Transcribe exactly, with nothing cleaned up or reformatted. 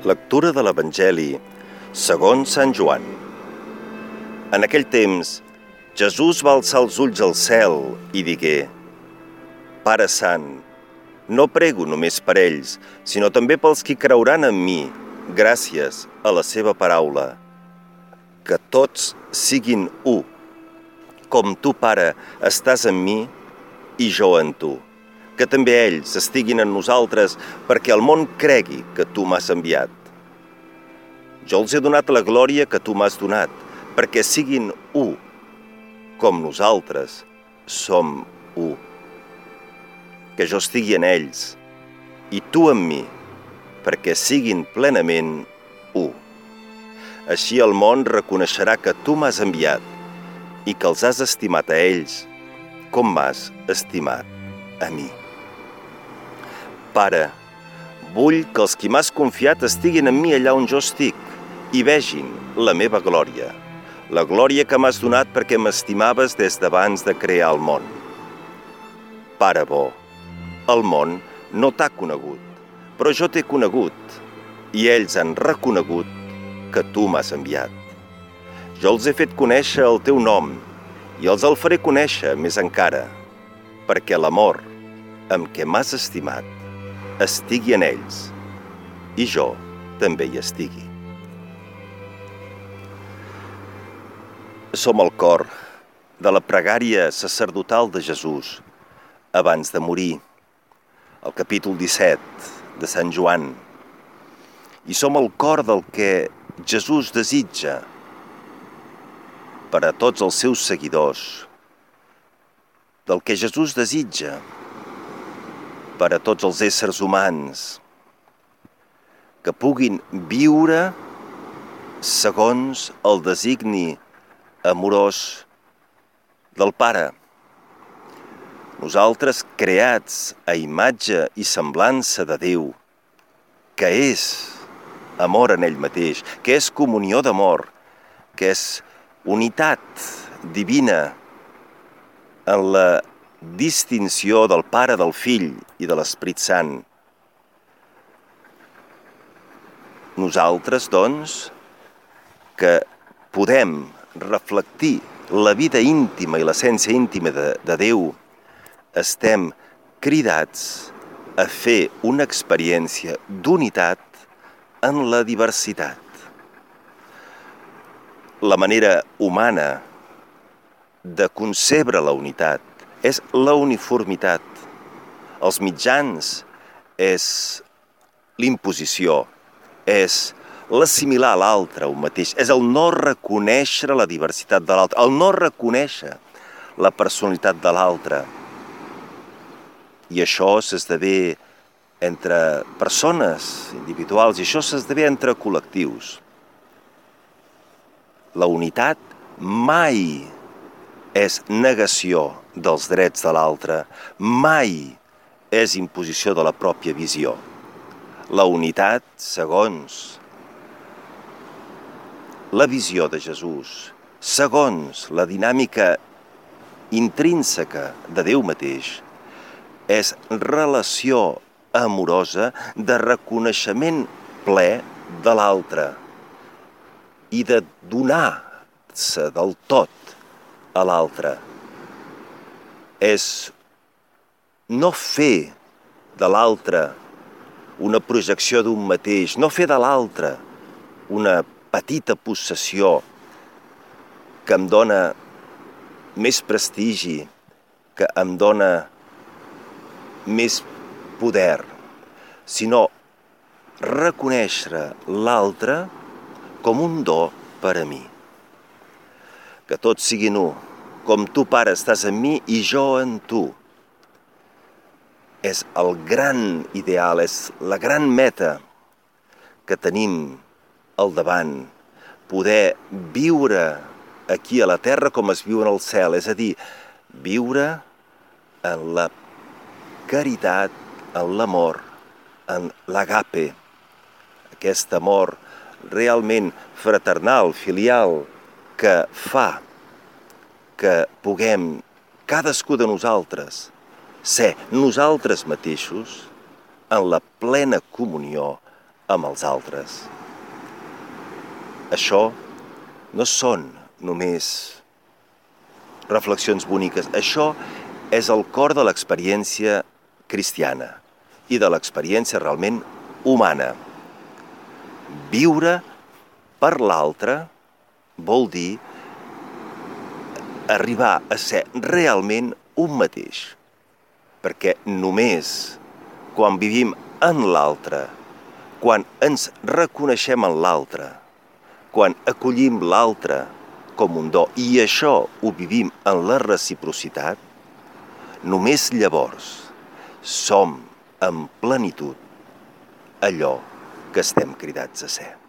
Lectura de l'Evangeli segons Sant Joan. En aquell temps, Jesús va alçar els ulls al cel i digué: Pare Sant, no prego només per ells, sinó també pels qui creuran en mi, gràcies a la seva paraula. Que tots siguin u, com tu, Pare, estàs en mi i jo en tu. Que també ells estiguin en nosaltres perquè el món cregui que tu m'has enviat. Jo els he donat la glòria que tu m'has donat, perquè siguin u, com nosaltres som u. Que jo estigui en ells i tu en mi, perquè siguin plenament u. Així el món reconeixerà que tu m'has enviat i que els has estimat a ells com m'has estimat a mi. Pare, vull que els qui m'has confiat estiguin en mi allà on jo estic i vegin la meva glòria, la glòria que m'has donat perquè m'estimaves des d'abans de crear el món. Pare bo, el món no t'ha conegut, però jo t'he conegut i ells han reconegut que tu m'has enviat. Jo els he fet conèixer el teu nom i els el faré conèixer més encara, perquè l'amor amb què m'has estimat estigui en ells i jo també hi estigui. Som el cor de la pregària sacerdotal de Jesús abans de morir, el capítol disset de Sant Joan. I som el cor del que Jesús desitja per a tots els seus seguidors, del que Jesús desitja per a tots els éssers humans, que puguin viure segons el designi amorós del Pare. Nosaltres, creats a imatge i semblança de Déu, que és amor en ell mateix, que és comunió d'amor, que és unitat divina en la distinció del Pare, del Fill i de l'Esperit Sant. Nosaltres, doncs, que podem reflectir la vida íntima i l'essència íntima de, de Déu, estem cridats a fer una experiència d'unitat en la diversitat. La manera humana de concebre la unitat és la uniformitat. Els mitjans és l'imposició, és l'assimilar a l'altre un mateix, és el no reconèixer la diversitat de l'altre, el no reconèixer la personalitat de l'altre. I això s'esdevé entre persones individuals i això s'esdevé entre col·lectius. La unitat mai és negació dels drets de l'altre, mai és imposició de la pròpia visió. La unitat, segons la visió de Jesús, segons la dinàmica intrínseca de Déu mateix, és relació amorosa de reconeixement ple de l'altre i de donar-se del tot a l'altre. És no fer de l'altre una projecció d'un mateix, no fer de l'altre una petita possessió que em dona més prestigi, que em dona més poder, sinó reconèixer l'altre com un do per a mi. Que tots siguin u, com tu, Pare, estàs en mi i jo en tu. És el gran ideal, és la gran meta que tenim al davant. Poder viure aquí a la terra com es viu en el cel, és a dir, viure en la caritat, en l'amor, en l'agape, aquest amor realment fraternal, filial, que fa que puguem, cadascú de nosaltres, ser nosaltres mateixos en la plena comunió amb els altres. Això no són només reflexions boniques, això és el cor de l'experiència cristiana i de l'experiència realment humana. Viure per l'altre vol dir arribar a ser realment un mateix, perquè només quan vivim en l'altre, quan ens reconeixem en l'altre, quan acollim l'altre com un do, i això ho vivim en la reciprocitat, només llavors som en plenitud allò que estem cridats a ser.